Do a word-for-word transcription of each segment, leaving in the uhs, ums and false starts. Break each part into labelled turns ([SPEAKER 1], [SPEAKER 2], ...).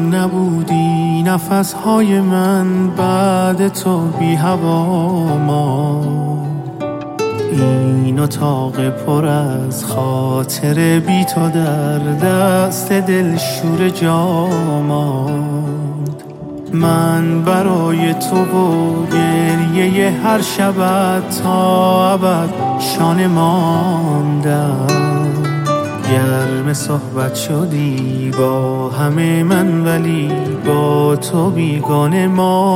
[SPEAKER 1] نبودی نفسهای من بعد تو بی هوا ما این اتاق پر از خاطر بی تو در دست دل شور جا ماند. من برای تو و گریه هر شبت تا ابد شانه ماندم. گرم صحبت شدی با همه من ولی با تو بیگانه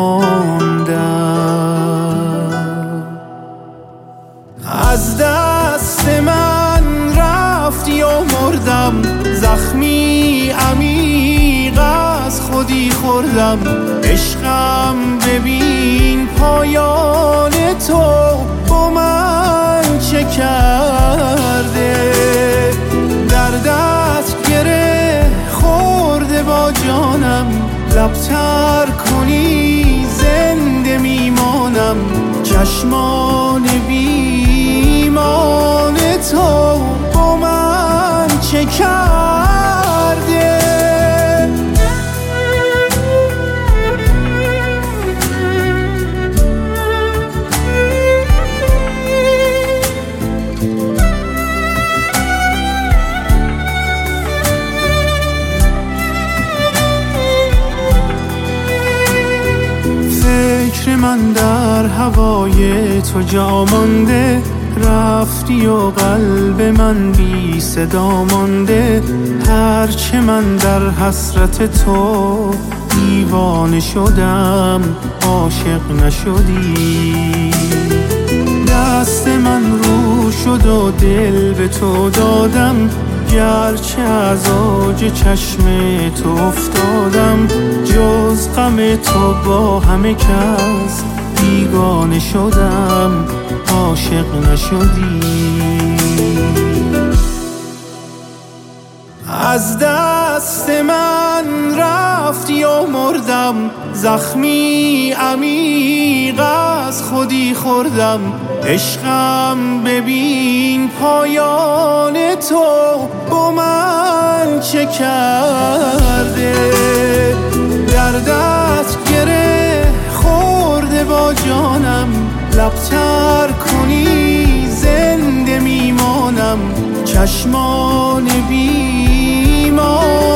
[SPEAKER 1] ماندم. از دست من رفتی و مردم، زخمی عمیق از خودی خوردم. عشقم ببین پایان تو با من چه کرده. دردت گره خورده با جانم، لبتر کنی زنده میمانم. چشمان بیمان تو با من چه کرده. فکر من در هوای تو جا مانده، رفتی و قلب من بی صدا مانده. هرچه من در حسرت تو دیوانه شدم عاشق نشدی. دست من رو شد و دل به تو دادم، گرچه از اوج چشم تو افتادم. جز غم تو با همه کس بیگانه شدم عاشق نشدی. از دست من رفتی و مردم، زخمی عمیق از خودی خوردم. عشقم ببین پایان تو با من چه کرده. دردت گره خورده با جانم، لبتر کنی زنده میمانم. چشمان بیمان